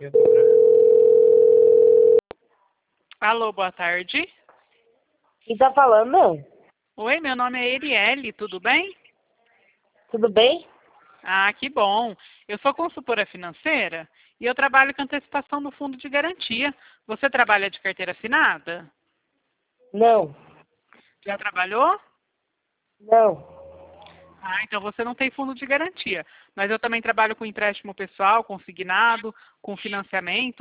Alô, boa tarde. Quem tá falando? Oi, meu nome é Erielle, tudo bem? Tudo bem? Ah, que bom. Eu sou consultora financeira e eu trabalho com antecipação do fundo de garantia. Você trabalha de carteira assinada? Não. Já trabalhou? Não. Ah, então você não tem fundo de garantia. Mas eu também trabalho com empréstimo pessoal, consignado, com financiamento.